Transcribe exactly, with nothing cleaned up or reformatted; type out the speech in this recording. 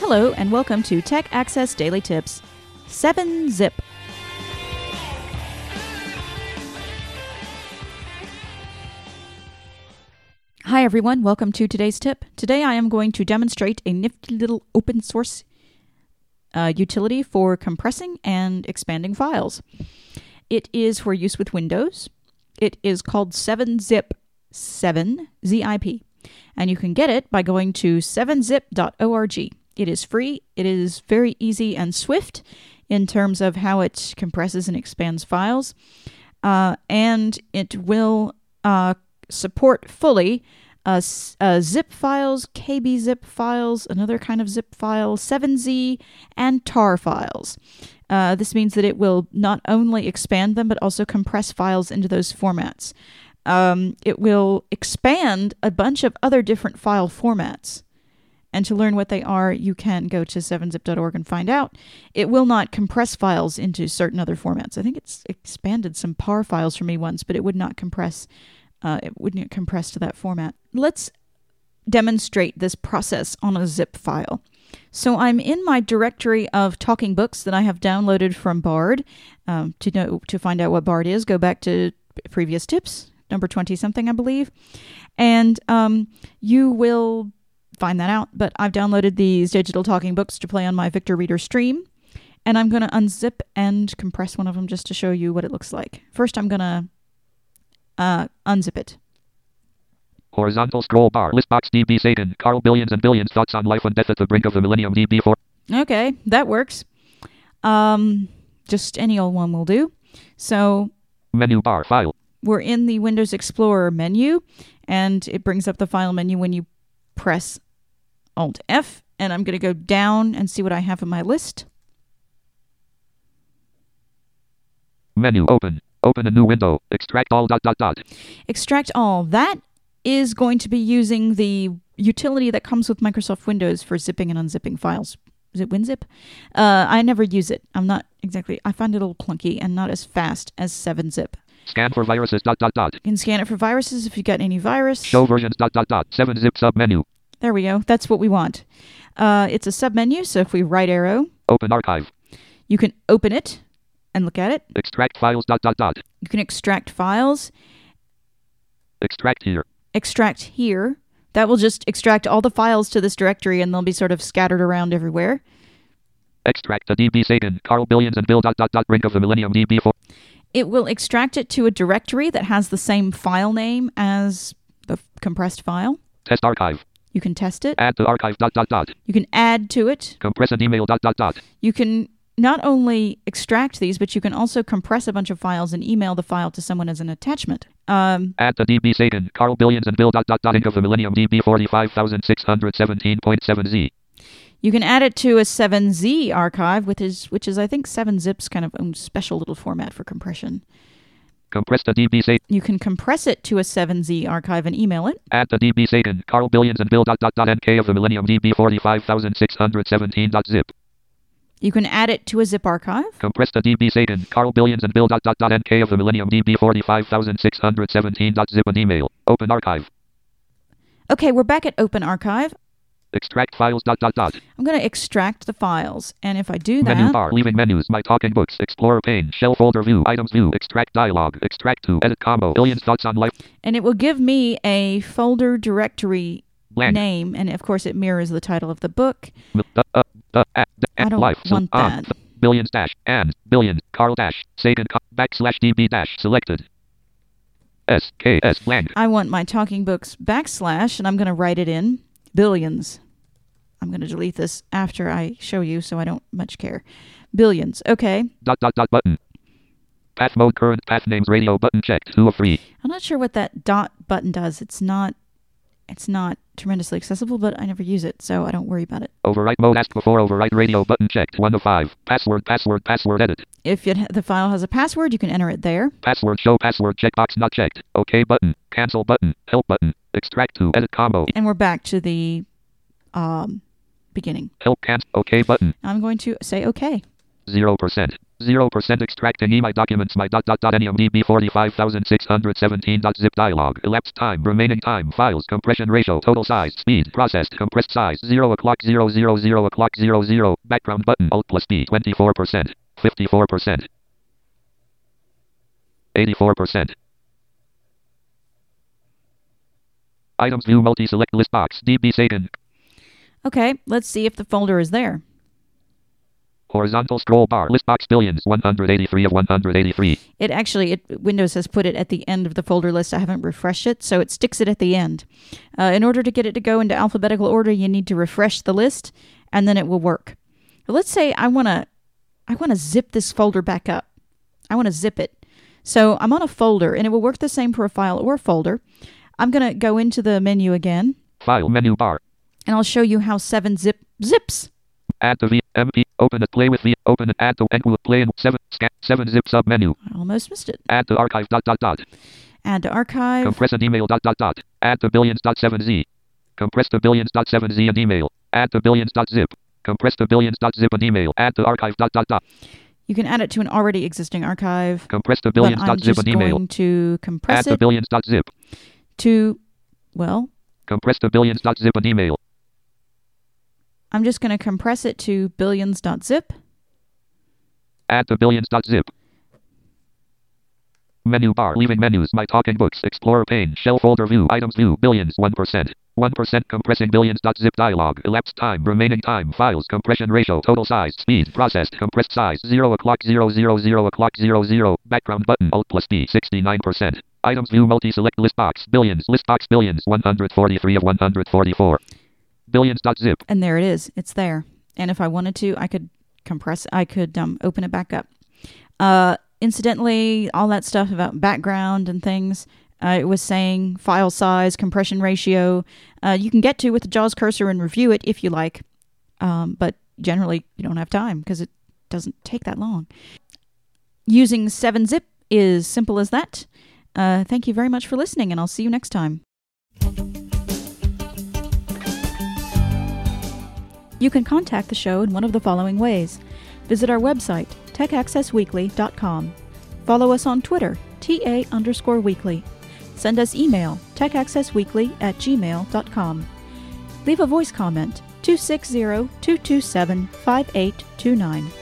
Hello and welcome to Tech Access Daily Tips. seven zip. Hi everyone, welcome to today's tip. Today I am going to demonstrate a nifty little open source uh, utility for compressing and expanding files. It is for use with Windows. It is called seven zip, seven, Z I P. And you can get it by going to seven zip dot org. It is free. It is very easy and swift in terms of how it compresses and expands files. Uh, and it will uh, support fully uh, uh, zip files, K B zip files, another kind of zip file, seven Z, and tar files. Uh, this means that it will not only expand them, but also compress files into those formats. Um, it will expand a bunch of other different file formats. And to learn what they are, you can go to seven zip dot org and find out. It will not compress files into certain other formats. I think it's expanded some P A R files for me once, but it would not compress. Uh, it wouldn't compress to that format. Let's demonstrate this process on a zip file. So I'm in my directory of talking books that I have downloaded from Bard. Um, to know to find out what Bard is, go back to previous tips, number twenty something, I believe, and um, you will find that out. But I've downloaded these digital talking books to play on my Victor Reader stream, and I'm going to unzip and compress one of them just to show you what it looks like. First, I'm going to uh, unzip it. Horizontal scroll bar, list box, D B Satan, Carl Billions and Billions, thoughts on life and death at the brink of the millennium, D B four. Okay, that works. Um, just any old one will do. So, menu bar, file. We're in the Windows Explorer menu, and it brings up the file menu when you press Alt F, and I'm going to go down and see what I have in my list. Menu, open. Open a new window. Extract all, dot, dot, dot. Extract all. That is going to be using the utility that comes with Microsoft Windows for zipping and unzipping files. Is it WinZip? Uh, I never use it. I'm not exactly... I find it a little clunky and not as fast as seven zip. Scan for viruses, dot, dot, dot. You can scan it for viruses if you got any virus. Show versions, dot, dot, dot. seven zip submenu. There we go. That's what we want. Uh, it's a submenu, so if we right arrow... Open archive. You can open it and look at it. Extract files, dot, dot, dot. You can extract files. Extract here. Extract here. That will just extract all the files to this directory, and they'll be sort of scattered around everywhere. Extract the D B Satan, Carl Billions and Bill, dot, dot, dot, brink of the millennium, D B four. It will extract it to a directory that has the same file name as the f- compressed file. Test archive. You can test it. Add to archive, dot, dot, dot. You can add to it. Compress an email, dot, dot, dot. You can not only extract these, but you can also compress a bunch of files and email the file to someone as an attachment. Um, Add to D B Satan, Carl Billions and Bill, dot, dot, dot, brink of the millennium, D B forty-five thousand six hundred seventeen point seven Z. You can add it to a seven Z archive, which is, which is I think seven zip's kind of own special little format for compression. Compress the D B Satan. You can compress it to a seven Z archive and email it. Add to D B Satan, Carl Billions and Bill, dot, dot, dot, N K of the millennium, D B forty-five thousand six hundred seventeen dot zip. You can add it to a zip archive. Compress the D B Satan, Carl Billions and Bill, dot, dot, dot, N K of the millennium, D B forty-five thousand six hundred seventeen dot zip, an email. Open archive. Okay, we're back at Open Archive. Extract files, dot, dot, dot. I'm going to extract the files, and if I do that... Menu bar, leaving menus, my talking books, Explorer pane, shell folder view, items view, extract dialog, extract to, edit combo, Billions thoughts on life. And it will give me a folder directory Blank. name, and of course it mirrors the title of the book. Uh, uh, uh, uh, I don't life, want so, that. Uh, billions dash, and, billion, Carl dash, Satan, backslash D B dash, selected. S, K, S, blank. I want my talking books backslash, and I'm going to write it in billions. I'm going to delete this after I show you, so I don't much care. Billions. Okay. Dot, dot, dot, button. Path mode, current path names, radio button checked, two of three. I'm not sure what that dot button does. It's not, it's not tremendously accessible, but I never use it, so I don't worry about it. Overwrite mode, asked before, overwrite radio button checked, one of five. Password, password, password, edit. If it, the file has a password, you can enter it there. Password, show password, checkbox not checked. OK button, cancel button, help button, extract to, edit combo. And we're back to the um, beginning. Help, cancel, OK button. I'm going to say OK. Zero percent. zero percent extracting email documents my dot dot dot NEMDB forty-five thousand six hundred seventeen dot zip dialog. Elapsed time, remaining time, files, compression ratio, total size, speed, processed, compressed size, zero o'clock zero zero zero o'clock zero zero, background button, Alt plus B, twenty-four percent, fifty-four percent, eighty-four percent. Items view multi-select list box, D B Sagan. Okay, let's see if the folder is there. Horizontal scroll bar, list box billions, one hundred eighty-three of one hundred eighty-three. It actually, it, Windows has put it at the end of the folder list. I haven't refreshed it, so it sticks it at the end. Uh, in order to get it to go into alphabetical order, you need to refresh the list, and then it will work. But let's say I want to I want to zip this folder back up. I want to zip it. So I'm on a folder, and it will work the same for a file or folder. I'm going to go into the menu again. File menu bar. And I'll show you how seven zip zips. Add to V, M P, open it, play with V, open it, add to, and play in, seven, scan, seven zip sub menu. I almost missed it. Add to archive, dot, dot, dot. Add to archive. Compress an email, dot, dot, dot. Add to billions, dot, seven Z. Compress to billions, dot, seven Z and email. Add to billions, dot, zip. Compress to billions, dot, zip and email. Add to archive, dot, dot, dot. You can add it to an already existing archive. Compress to billions, dot, zip and email. I'm just going to compress it. Add to billions, dot, zip. To, well. Compress to billions, dot, zip and email. I'm just going to compress it to billions.zip. Add to billions.zip. Menu bar, leaving menus, my talking books, explorer pane, shell folder view, items view, billions, one percent. one percent compressing billions.zip dialog, elapsed time, remaining time, files, compression ratio, total size, speed, processed, compressed size, zero o'clock zero zero zero o'clock zero zero, background button, Alt plus B, sixty-nine percent. Items view multi-select list box, billions, list box billions, one hundred forty-three of one hundred forty-four. Billions.zip. And there it is. It's there. And if I wanted to, I could compress, I could um, open it back up. Uh, incidentally, all that stuff about background and things, uh, it was saying file size, compression ratio, uh, you can get to with the JAWS cursor and review it if you like. Um, but generally, you don't have time because it doesn't take that long. Using seven zip is simple as that. Uh, thank you very much for listening, and I'll see you next time. You can contact the show in one of the following ways. Visit our website, tech access weekly dot com. Follow us on Twitter, T A underscore weekly. Send us email, tech access weekly at gmail dot com. Leave a voice comment, two six zero, two two seven, five eight two nine.